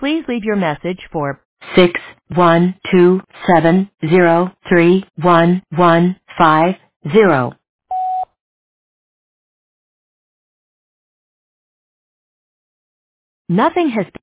Please leave your message for 61270311150. Nothing has